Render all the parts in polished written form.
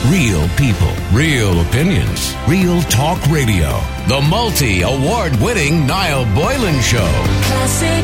Real people, real opinions, Real Talk Radio. The multi-award-winning Niall Boylan Show. Classic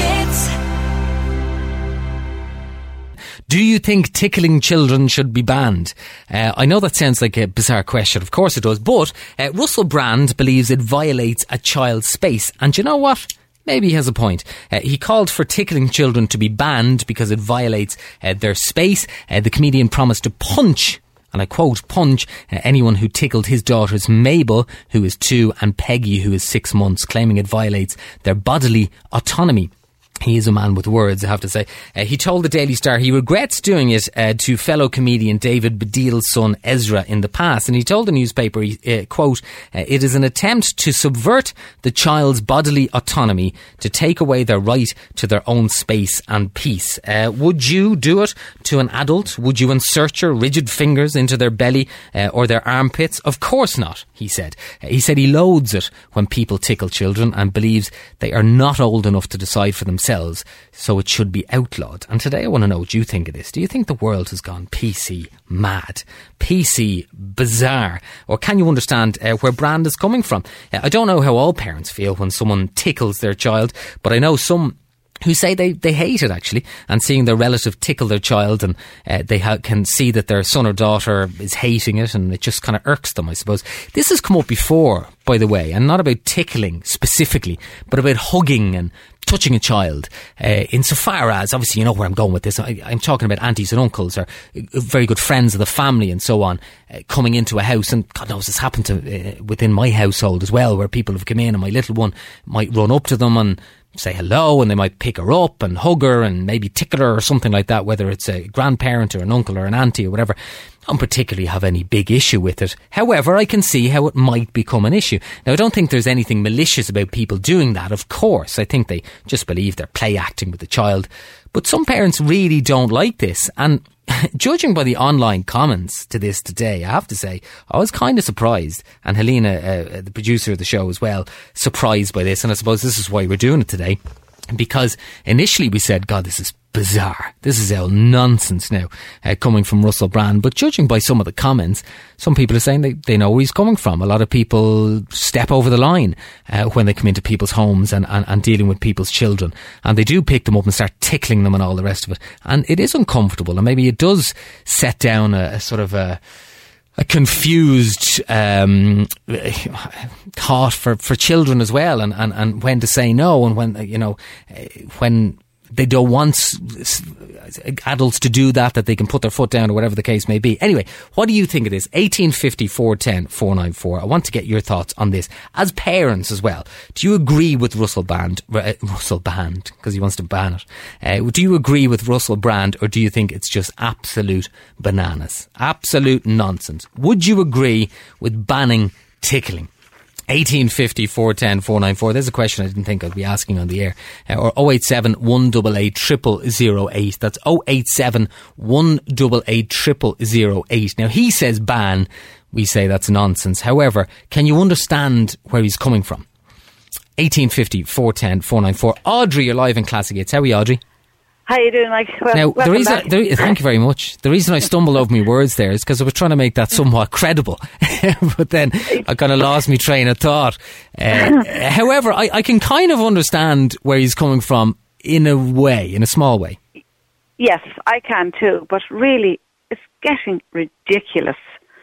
hits. Do you think tickling children should be banned? I know that sounds like a bizarre question. Of course it does. But Russell Brand believes it violates a child's space. And you know what? Maybe he has a point. He called for tickling children to be banned because it violates their space. The comedian promised to punch, and I quote, punch anyone who tickled his daughters Mabel, who is 2, and Peggy, who is 6 months, claiming it violates their bodily autonomy. He is a man with words, I have to say. He told the Daily Star he regrets doing it to fellow comedian David Baddiel's son Ezra in the past. And he told the newspaper, quote, it is an attempt to subvert the child's bodily autonomy, to take away their right to their own space and peace. Would you do it to an adult? Would you insert your rigid fingers into their belly or their armpits? Of course not, he said. He said he loathes it when people tickle children and believes they are not old enough to decide for themselves, so it should be outlawed. And today I want to know what you think of this. Do you think the world has gone PC mad, PC bizarre, or can you understand where Brand is coming from? I don't know how all parents feel when someone tickles their child, but I know some who say they hate it, actually, and seeing their relative tickle their child, and they can see that their son or daughter is hating it, and it just kind of irks them, I suppose. This has come up before, by the way, and not about tickling specifically, but about hugging and touching a child, insofar as, obviously you know where I'm going with this, I'm talking about aunties and uncles or very good friends of the family and so on, coming into a house, and God knows this happened to within my household as well, where people have come in and my little one might run up to them and say hello, and they might pick her up and hug her and maybe tickle her or something like that, whether it's a grandparent or an uncle or an auntie or whatever. I don't particularly have any big issue with it. However, I can see how it might become an issue. Now, I don't think there's anything malicious about people doing that, of course. I think they just believe they're play acting with the child. But some parents really don't like this. And judging by the online comments to this today, I have to say, I was kind of surprised. And Helena, the producer of the show as well, surprised by this. And I suppose this is why we're doing it today. Because initially we said, God, this is bizarre. This is all nonsense now, coming from Russell Brand. But judging by some of the comments, some people are saying they know where he's coming from. A lot of people step over the line when they come into people's homes and dealing with people's children. And they do pick them up and start tickling them and all the rest of it. And it is uncomfortable. And maybe it does set down a sort of a confused thought for children as well, and when to say no, and when, you know, when they don't want adults to do that they can put their foot down or whatever the case may be. Anyway, what do you think of this? 1850 410 494. I want to get your thoughts on this as parents as well. Do you agree with Russell Brand, because he wants to ban it? Do you agree with Russell Brand, or do you think it's just absolute bananas, absolute nonsense? Would you agree with banning tickling? 1850 410 494. There's a question I didn't think I'd be asking on the air. Or 087 188 0008. That's 087 188 0008. Now, he says ban. We say that's nonsense. However, can you understand where he's coming from? 1850 410 494. Audrey, you're live in Classic Hits. How are you, Audrey? How are you doing, Mike? Well, now, thank you very much. The reason I stumbled over my words there is because I was trying to make that somewhat credible. But then I kind of lost my train of thought. However, I can kind of understand where he's coming from in a way, in a small way. Yes, I can too. But really, it's getting ridiculous.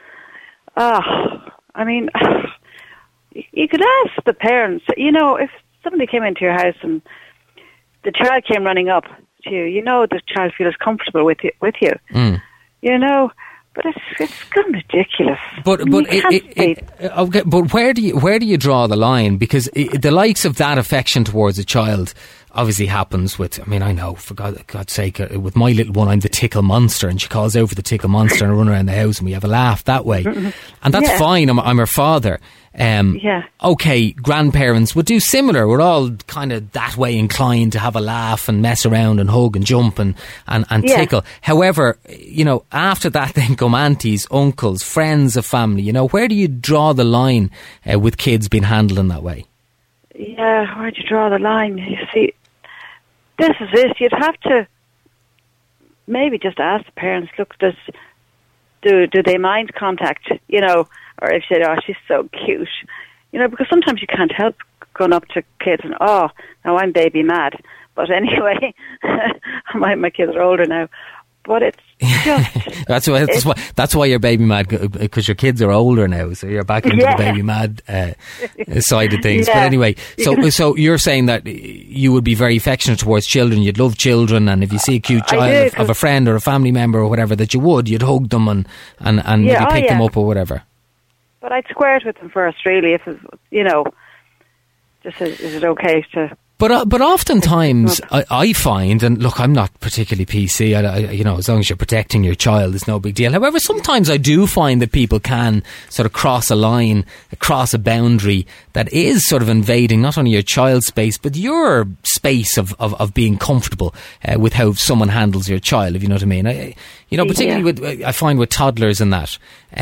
I mean, you could ask the parents, you know, if somebody came into your house and the child came running up to you, you know the child feels comfortable with you. You know, but it's gone ridiculous. But where do you draw the line? Because the likes of that affection towards a child obviously happens with, I mean, I know, for God's sake, with my little one, I'm the tickle monster, and she calls out for the tickle monster, and I run around the house and we have a laugh that way. And that's fine. I'm her father. Okay, grandparents would do similar. We're all kind of that way inclined to have a laugh and mess around and hug and jump and tickle. However, you know, after that then come aunties, uncles, friends of family. You know, where do you draw the line with kids being handled in that way? Yeah, where do you draw the line? You see, this is it. You'd have to maybe just ask the parents, look, do they mind contact, you know, or if you say, oh, she's so cute, you know, because sometimes you can't help going up to kids and, oh, now I'm baby mad. But anyway, my kids are older now. But it's just... that's why you're baby mad, because your kids are older now, so you're back into the baby mad side of things. But anyway, so you're saying that you would be very affectionate towards children, you'd love children, and if you see a cute child of a friend or a family member or whatever, that you'd hug them and maybe pick them up or whatever. But I'd square it with them first, really, if, you know, just is it okay to... But oftentimes I find, and look, I'm not particularly PC, you know, as long as you're protecting your child, it's no big deal. However, sometimes I do find that people can sort of cross a line, cross a boundary that is sort of invading not only your child's space, but your space of being comfortable with how someone handles your child, if you know what I mean. You know, particularly I find with toddlers and that.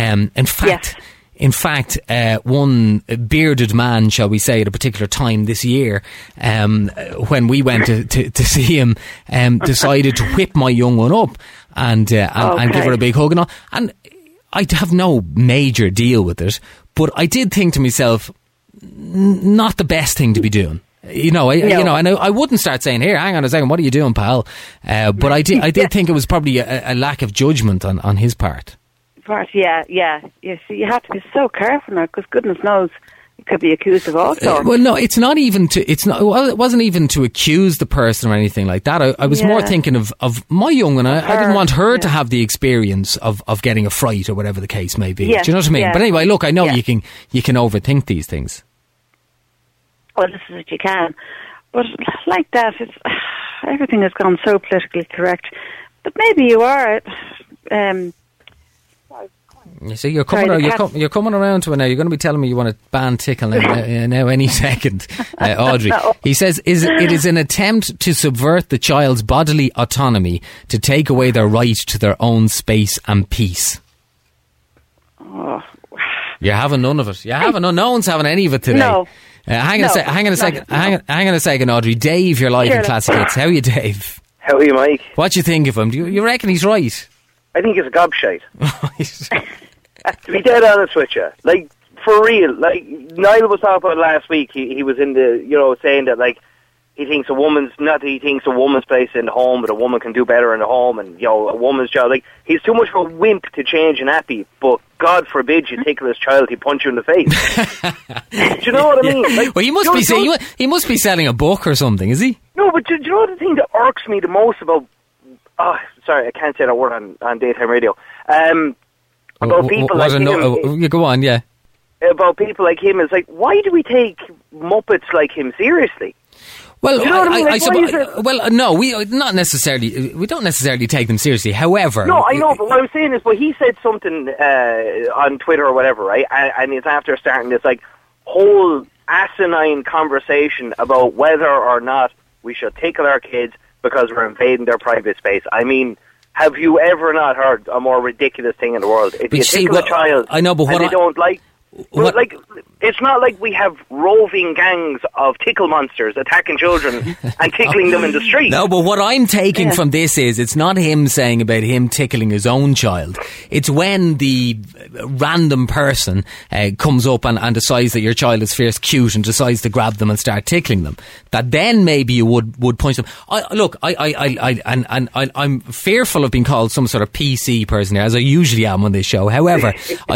In fact, one bearded man, shall we say, at a particular time this year, when we went to see him, decided to whip my young one up and give her a big hug and all. And I have no major deal with it, but I did think to myself, not the best thing to be doing. You know, you know, and I wouldn't start saying, "Here, hang on a second, what are you doing, pal?" But I did think it was probably a lack of judgment on his part. Yeah. You see, you have to be so careful now, because goodness knows you could be accused of all sorts. Well, no, it wasn't even to accuse the person or anything like that. I was more thinking of my young one. I didn't want her to have the experience of getting a fright or whatever the case may be. Yes, do you know what I mean? Yeah. But anyway, look, I know you can overthink these things. Well, this is what you can. But like that, everything has gone so politically correct. But maybe you are... You see, you're coming around to it now. You're going to be telling me you want to ban tickle now any second, Audrey. No. He says, it is an attempt to subvert the child's bodily autonomy, to take away their right to their own space and peace. Oh. You're having none of it. No one's having any of it today. No. Hang on a second, Audrey. Dave, you're live in Classic Hits. How are you, Dave? How are you, Mike? What do you think of him? Do you reckon he's right? I think he's a gobshite. To be dead honest with you, like, for real, like, Niall was talking about last week, he was in the, you know, saying that, like, he thinks a woman's place in the home, but a woman can do better in the home, and, you know, a woman's job, like, he's too much of a wimp to change an appy, but God forbid you tickle his child, he'd punch you in the face. Do you know what I mean? Like, well, he must be selling a book or something, is he? No, but do you know the thing that irks me the most about, sorry, I can't say that word on daytime radio, about people like him. You go on, yeah. About people like him, is like, why do we take Muppets like him seriously? Well, do you know what I mean? No, we don't necessarily take them seriously. However, no, I know, but what I'm saying is, but he said something on Twitter or whatever, right? And it's after starting this like whole asinine conversation about whether or not we should tickle our kids because we're invading their private space. I mean, have you ever not heard a more ridiculous thing in the world? If you tickle a child, I know, but and they don't like... Well, like, it's not like we have roving gangs of tickle monsters attacking children and tickling them in the street. No, but what I'm taking from this is, it's not him saying about him tickling his own child. It's when the random person comes up and decides that your child is fierce cute and decides to grab them and start tickling them, that then maybe you would punch them. I'm fearful of being called some sort of PC person here, as I usually am on this show. However,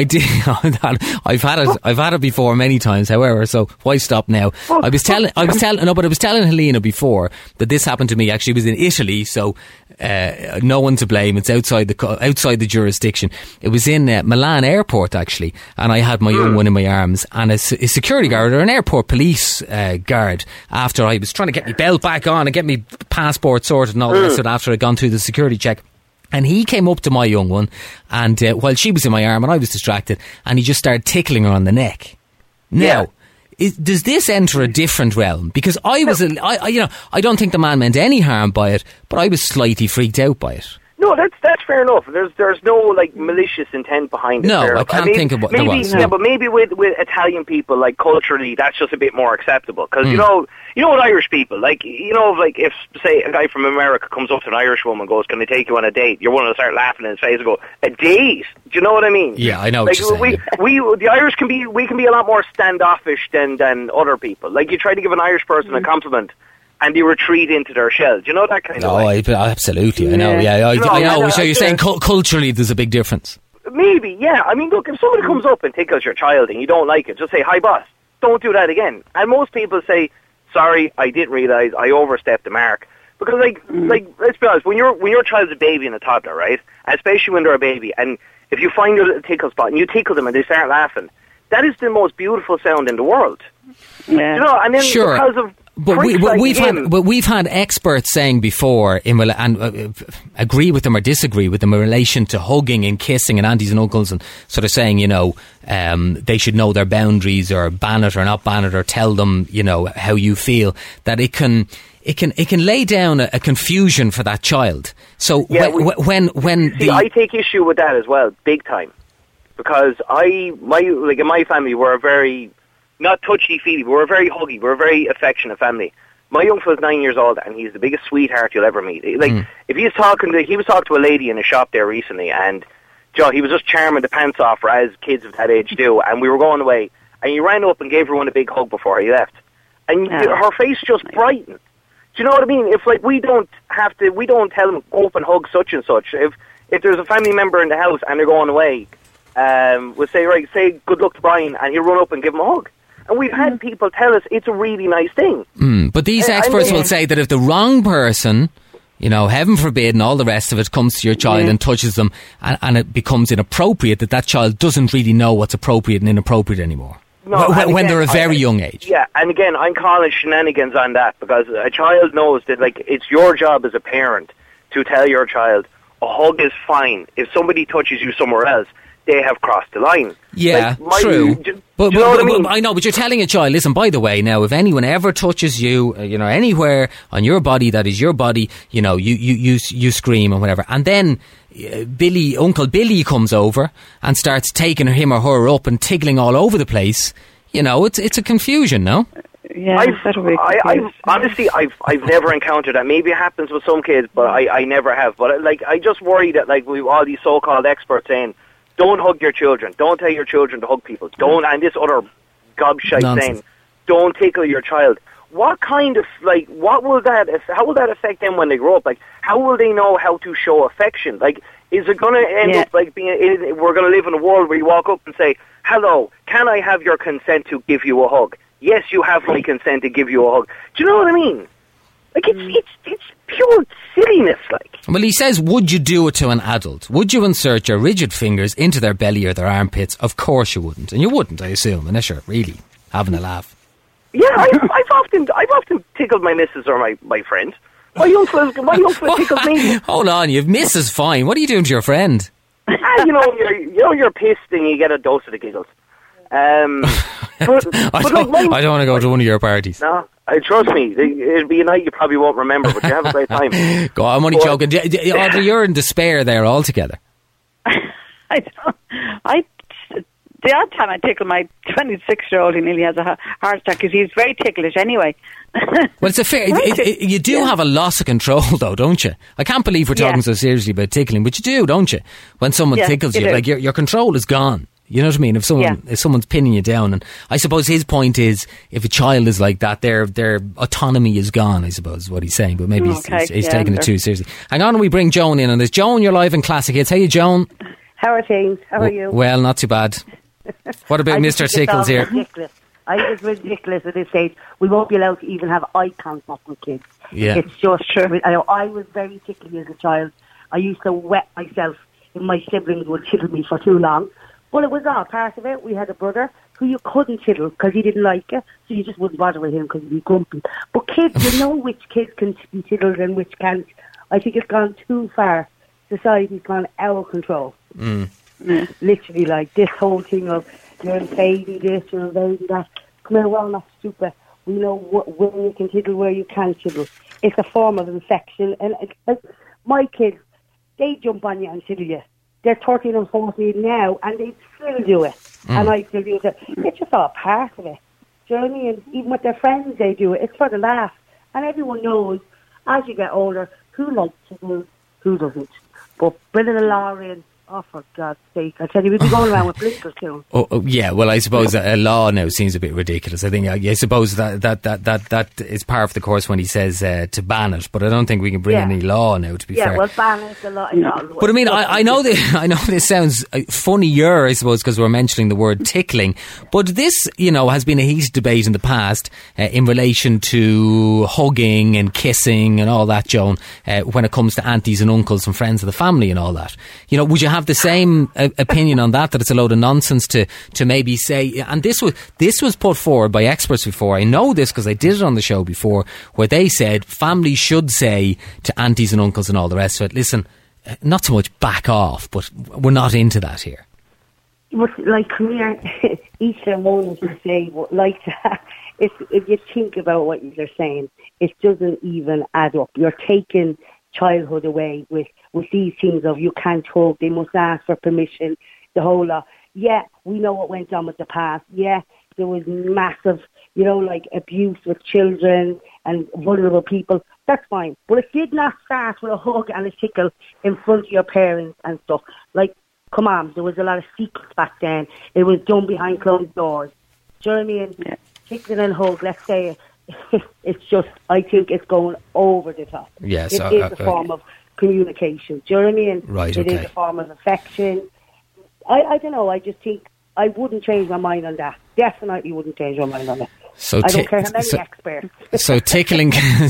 I've had it before many times. However, so why stop now? I was telling Helena before that this happened to me. Actually, it was in Italy, so no one to blame. It's outside the jurisdiction. It was in Milan airport actually, and I had my young one in my arms, and a security guard or an airport police guard, after I was trying to get my belt back on and get my passport sorted and all the rest of it after I'd gone through the security check. And he came up to my young one, and while she was in my arm and I was distracted, and he just started tickling her on the neck. Now, does this enter a different realm? Because I was, I don't think the man meant any harm by it, but I was slightly freaked out by it. No, that's fair enough. There's no like malicious intent behind it. No, I can't think of what there was. Yeah, but maybe with Italian people, like culturally, that's just a bit more acceptable. Because you know what Irish people like. Like if say a guy from America comes up to an Irish woman and goes, "Can I take you on a date?" You're one to start laughing in his face and go, "A date?" Do you know what I mean? Yeah, I know what you're saying. The Irish can be a lot more standoffish than other people. Like you try to give an Irish person a compliment, and they retreat into their shell. Do you know that kind of way? Absolutely. I know. Yeah, I know. So you're saying culturally there's a big difference. Maybe, yeah. I mean, look, if somebody comes up and tickles your child and you don't like it, just say, "Hi, boss, don't do that again." And most people say, "Sorry, I didn't realise, I overstepped the mark." Because, like, let's be honest, when your child's a baby and a toddler, right? And especially when they're a baby, and if you find a little tickle spot and you tickle them and they start laughing, that is the most beautiful sound in the world. Yeah. You know, and then because of we've had experts saying before, and agree with them or disagree with them in relation to hugging and kissing and aunties and uncles, and sort of saying, they should know their boundaries or ban it or not ban it or tell them, how you feel. That it can lay down a confusion for that child. So I take issue with that as well, big time, because in my family we're a very not touchy-feely, but we're very huggy. We're a very affectionate family. My young fella's 9 years old, and he's the biggest sweetheart you'll ever meet. If he was talking to a lady in a shop there recently, and he was just charming the pants off her, as kids of that age do. And we were going away, and he ran up and gave her one a big hug before he left, and her face just brightened. Do you know what I mean? If we don't tell them go up and hug such and such. If there's a family member in the house and they're going away, we'll say good luck to Brian, and he'll run up and give him a hug. And we've had people tell us it's a really nice thing. But these experts will say that if the wrong person, heaven forbid and all the rest of it, comes to your child and touches them and it becomes inappropriate, that child doesn't really know what's appropriate and inappropriate anymore. No, when they're a very young age. Yeah, and again, I'm calling shenanigans on that, because a child knows that it's your job as a parent to tell your child a hug is fine. If somebody touches you somewhere else, they have crossed the line. Yeah, true. But you know what I mean? I know, but you're telling a child, listen, by the way, now, if anyone ever touches you, anywhere on your body that is your body, you scream and whatever. And then Uncle Billy comes over and starts taking him or her up and tickling all over the place. It's a confusion, no? Yeah, honestly, I've never encountered that. Maybe it happens with some kids, but I never have. But I just worry that we've all these so-called experts saying, don't hug your children. Don't tell your children to hug people. Don't, and this other gobshite saying, don't tickle your child. What kind of, how will that affect them when they grow up? How will they know how to show affection? Is it going to end up we're going to live in a world where you walk up and say, "Hello, can I have your consent to give you a hug?" "Yes, you have my consent to give you a hug." Do you know what I mean? It's pure silliness, Well, he says, would you do it to an adult? Would you insert your rigid fingers into their belly or their armpits? Of course you wouldn't. And you wouldn't, I assume, unless you're really having a laugh. Yeah, I've often tickled my missus or my friend. My young fella tickles me. Hold on, you've missus fine. What are you doing to your friend? You're pissed and you get a dose of the giggles. I don't want to go to one of your parties. No, trust me, it'll be a night you probably won't remember, but you have a great time. Go on, I'm only joking. Audrey, you're in despair there altogether. The odd time I tickle my 26-year-old, he nearly has a heart attack because he's very ticklish anyway. Well, it's a fair. You do have a loss of control, though, don't you? I can't believe we're talking so seriously about tickling, but you do, don't you? When someone tickles you, your control is gone. You know what I mean? If someone's pinning you down, and I suppose his point is, if a child is like that, their autonomy is gone, I suppose, is what he's saying. But maybe he's taking it too seriously. Hang on, we bring Joan in on this. Joan, you're live in Classic Hits. Hey, Joan. How are things? How are you? Well, not too bad. What about Mr. Tickles here? Ridiculous. I think it's ridiculous at this stage. We won't be allowed to even have eye contact with kids. Yeah. It's just true. I was very tickly as a child. I used to wet myself if my siblings would tickle me for too long. But it was all part of it. We had a brother who you couldn't tickle because he didn't like it, so you just wouldn't bother with him because he'd be grumpy. But kids, you know which kids can be tickled and which can't. I think it's gone too far. Society's gone out of control. Literally, this whole thing of you're invading this, you're invading that. Come here, we're not stupid. We know where you can tickle, where you can't tickle. It's a form of infection. And my kids, they jump on you and tickle you. They're 13 and 14 now, and they still do it. And I still do it. It's just all part of it. Do you know what I mean? Even with their friends, they do it. It's for the laugh. And everyone knows, as you get older, who likes to do, who doesn't. But bringing a law in, oh, for God's sake. I tell you, we'd be going around with blinkers soon. Yeah, well, I suppose a law now seems a bit ridiculous. I think, I suppose that is par for the course when he says to ban it, but I don't think we can bring any law now, to be fair. Yeah, well, ban it, a law. No. But I mean, I know this sounds funnier, I suppose, because we're mentioning the word tickling, but this, has been a heated debate in the past in relation to hugging and kissing and all that, Joan, when it comes to aunties and uncles and friends of the family and all that. Would you have the same opinion on that it's a load of nonsense to maybe say, and this was put forward by experts before. I know this because I did it on the show before, where they said families should say to aunties and uncles and all the rest of it, listen, not so much back off, but we're not into that here. But come here, each and one of you say like that. If you think about what you're saying, it doesn't even add up. You're taking childhood away with these things of you can't hug, they must ask for permission, the whole lot. Yeah, we know what went on with the past. Yeah, there was massive, abuse with children and vulnerable people. That's fine. But it did not start with a hug and a tickle in front of your parents and stuff. Come on, there was a lot of secrets back then. It was done behind closed doors. Do you know what I mean? Yeah. Tickling and hug, let's say it's just, I think it's going over the top. Yes, it is a form of communication. Do you know what I mean? Right, It is a form of affection. I don't know, I just think I wouldn't change my mind on that. Definitely wouldn't change my mind on it. I don't care how many experts. So tickling,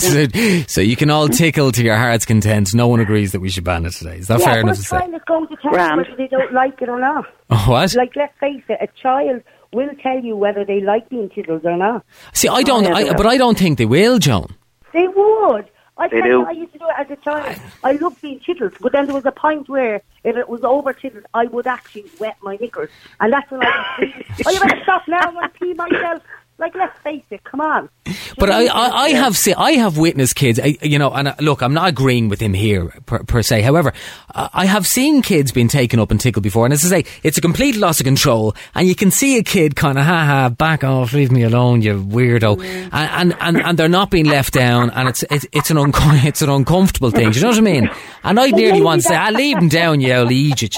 so you can all tickle to your heart's content. No one agrees that we should ban it today. Is that fair enough to say? It's going to tell whether they don't like it or not. What? Let's face it, a child will tell you whether they like being tickled or not. See, I don't think they will, Joan. They would. I used to do it as a child. I loved being tickled, but then there was a point where if it was over tickled, I would actually wet my knickers, and that's when I was you better stop now, I'm going to pee myself. Let's face it, come on. But I have witnessed kids, and look, I'm not agreeing with him here per se. However, I have seen kids being taken up and tickled before, and as I say, it's a complete loss of control, and you can see a kid kind of, back off, leave me alone, you weirdo, and they're not being left down, and it's an uncomfortable thing. Do you know what I mean? And I nearly want to say, leave him down, you old idiot.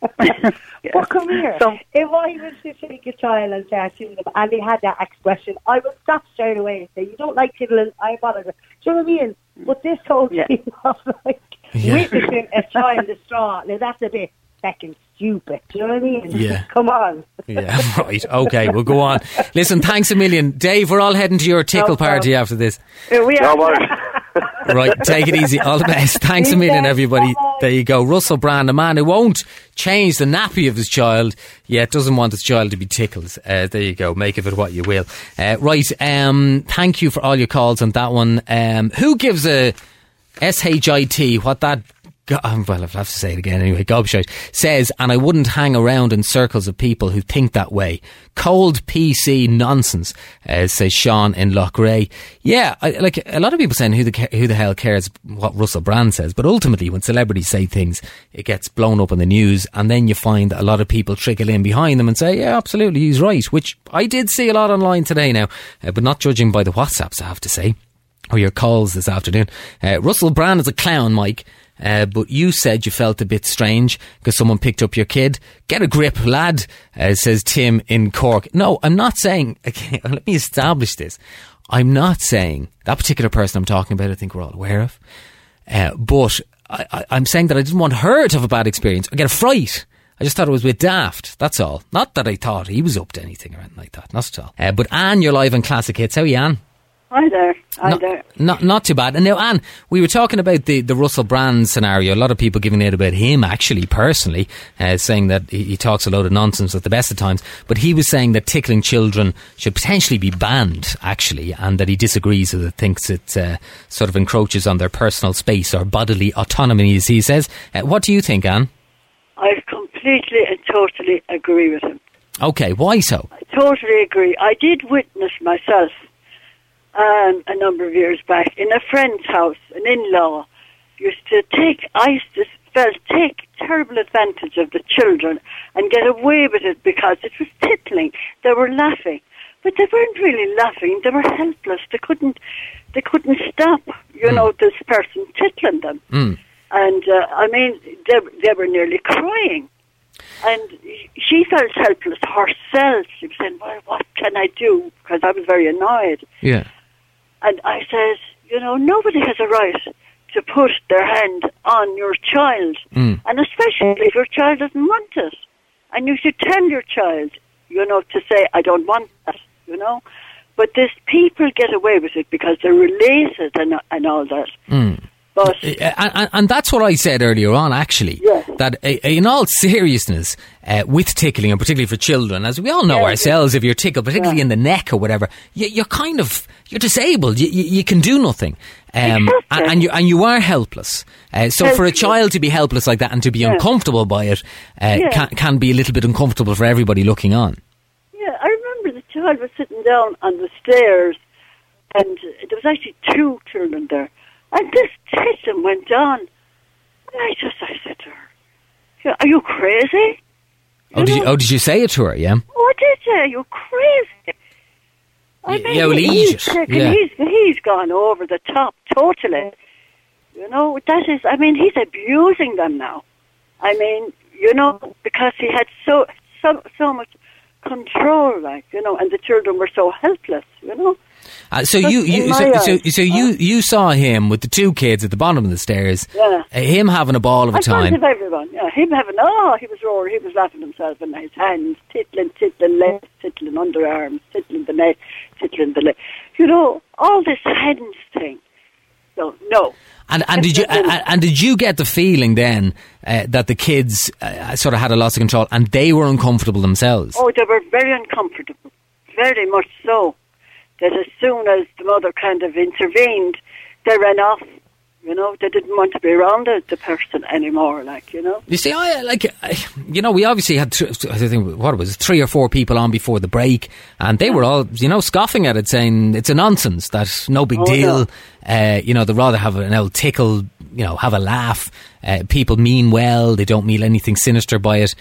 Well, come here. If I was to take a child and start tickling them and they had that expression, I would stop straight away and say, you don't like tickling, I apologize. Do you know what I mean? But this whole thing of witnessing a child distraught, now that's a bit fucking stupid. Do you know what I mean? Yeah. Come on. Yeah, right. Okay, we'll go on. Listen, thanks a million. Dave, we're all heading to your tickle party after this. We are. Right, take it easy. All the best. Thanks a million, everybody. There you go. Russell Brand, a man who won't change the nappy of his child, yet doesn't want his child to be tickled. There you go. Make of it what you will. Right, thank you for all your calls on that one. Who gives a SHIT, what that... well, I'll have to say it again anyway. Gobshite says, and I wouldn't hang around in circles of people who think that way. Cold PC nonsense, says Sean in Loughrea. Yeah, a lot of people saying who the hell cares what Russell Brand says, but ultimately when celebrities say things, it gets blown up in the news, and then you find that a lot of people trickle in behind them and say, yeah, absolutely, he's right, which I did see a lot online today now, but not judging by the WhatsApps, I have to say, or your calls this afternoon. Russell Brand is a clown, Mike. But you said you felt a bit strange because someone picked up your kid. Get a grip, lad, says Tim in Cork. No, I'm not saying, okay, let me establish this. I'm not saying that particular person I'm talking about, I think we're all aware of. But I'm saying that I didn't want her to have a bad experience or get a fright. I just thought it was a bit daft, that's all. Not that I thought he was up to anything or anything like that, not at all. But Anne, you're live on Classic Hits. How are you, Anne? Hi there. Not too bad. And now, Anne, we were talking about the Russell Brand scenario. A lot of people giving it about him, actually, personally, saying that he talks a load of nonsense at the best of times. But he was saying that tickling children should potentially be banned, actually, and that he disagrees with it, thinks it sort of encroaches on their personal space or bodily autonomy, as he says. What do you think, Anne? I completely and totally agree with him. Okay, why so? I totally agree. I did witness myself a number of years back in a friend's house, an in-law, I used to felt take terrible advantage of the children and get away with it because it was tickling. They were laughing, but they weren't really laughing. They were helpless. They couldn't stop, this person tickling them. And I mean, they were nearly crying. And she felt helpless herself. She was saying, well, what can I do? Because I was very annoyed. Yeah. And I said, nobody has a right to put their hand on your child. And especially if your child doesn't want it. And you should tell your child, to say, I don't want that, But people get away with it because they're related and all that. But and that's what I said earlier on, actually. Yes. That in all seriousness, with tickling, and particularly for children, as we all know ourselves, if you're tickled, particularly in the neck or whatever, you're disabled. You can do nothing, and you are helpless. So for a child to be helpless like that and to be uncomfortable by it, can be a little bit uncomfortable for everybody looking on. Yeah, I remember the child was sitting down on the stairs, and there was actually 2 children there. And this tickling went on. And I said to her, are you crazy? Did you say it to her, yeah? Oh, I did say, you're crazy. I mean, he's gone over the top totally. That is, I mean, he's abusing them now. I mean, because he had so much control, and the children were so helpless, So you saw him with the 2 kids at the bottom of the stairs. Yeah. Him having a ball of a time. In front of everyone. Yeah, him having. He was roaring. He was laughing himself in his hands, tickling legs, tickling underarms, tickling the neck, tickling the leg. All this hands thing. So no. And did you get the feeling then that the kids sort of had a loss of control and they were uncomfortable themselves? Oh, they were very uncomfortable, very much so. That as soon as the mother kind of intervened, they ran off. They didn't want to be around the person anymore. You see, we obviously had, I think, what it was, 3 or 4 people on before the break, and they were all, scoffing at it, saying it's a nonsense, that's no big deal. No. They'd rather have an old tickle, have a laugh. People mean well; they don't mean anything sinister by it.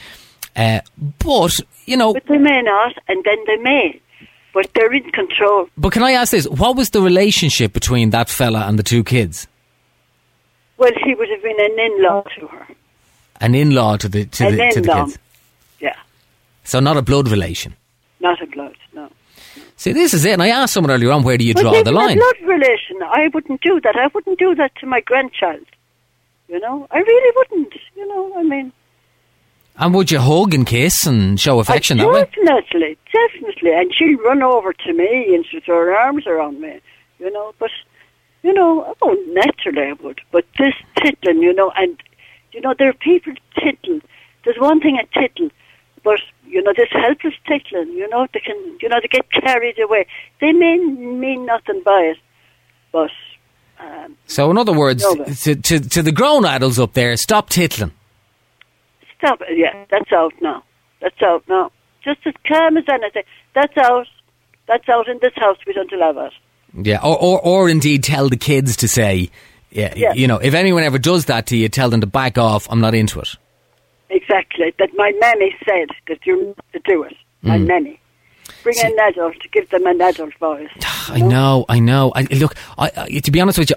But they may not, and then they may. But they're in control. But can I ask this? What was the relationship between that fella and the 2 kids? Well, he would have been an in-law to her. An in-law to the kids? Yeah. So not a blood relation? Not a blood, no. See, this is it. And I asked someone earlier on, where do you draw the line? A blood relation. I wouldn't do that. I wouldn't do that to my grandchild. I really wouldn't. I mean... And would you hug and kiss and show affection that way? Definitely. And she'll run over to me and she'll throw her arms around me, But, naturally I would. But this tickling, and, there are people tickling. There's one thing at tickling, but, this helpless tickling, they can, they get carried away. They may mean nothing by it, but... so, in other words, to the grown adults up there, stop tickling. Stop it, yeah, that's out now. Just as calm as anything. That's out in this house, we don't allow it. Yeah, or indeed tell the kids to say, if anyone ever does that to you, tell them to back off, I'm not into it. Exactly, that my mammy said that you're not to do it. My mammy. Bring an adult, give them an adult voice. I know. Look, to be honest with you,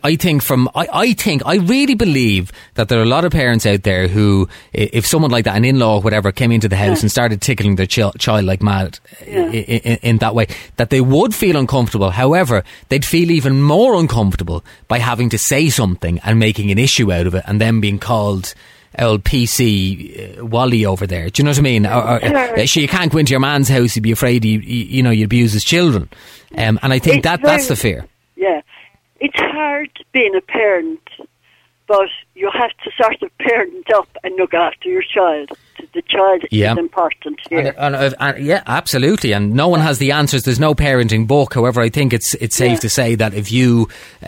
I really believe that there are a lot of parents out there who, if someone like that, an in-law or whatever, came into the house and started tickling their child like mad in that way, that they would feel uncomfortable. However, they'd feel even more uncomfortable by having to say something and making an issue out of it and then being called... old PC Wally over there. Do you know what I mean? You can't go into your man's house, you'd be afraid you abuse his children. And I think that's the fear. Yeah. It's hard being a parent, but you have to sort of parent up and look after your child. The child is important here. Yeah, absolutely. And no one has the answers. There's no parenting book. However, I think it's safe to say that if you,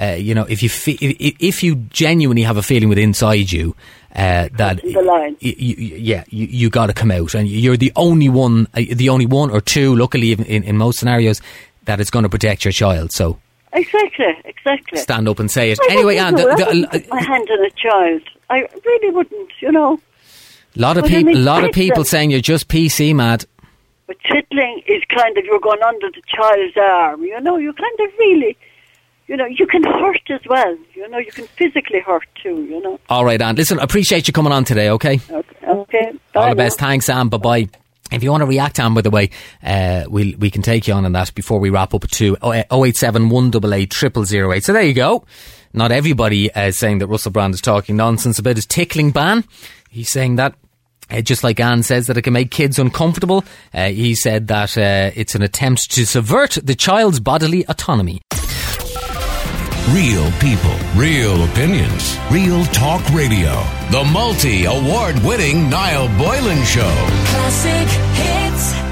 if you genuinely have a feeling within inside you, that you got to come out, and you're the only one or two, luckily in most scenarios, that is going to protect your child. So Exactly. Stand up and say it. I Anyway, Anne, wouldn't put my hand on a child. I really wouldn't, you know. lot of But I people, mean, lot of people tickling- saying you're just PC mad. But tickling is kind of, you're going under the child's arm, you know. You kind of really, you know, you can hurt as well. You know, you can physically hurt too, you know. All right, Anne. Listen, appreciate you coming on today, okay? Okay. Bye All the now. best. Thanks, Anne. Bye-bye. If you want to react, Anne, by the way, we can take you on that before we wrap up at 087 188 0008. So there you go. Not everybody is saying that Russell Brand is talking nonsense about his tickling ban. He's saying that, just like Anne says, that it can make kids uncomfortable. He said that it's an attempt to subvert the child's bodily autonomy. Real people, real opinions, real talk radio. The multi-award winning Niall Boylan Show. Classic hits.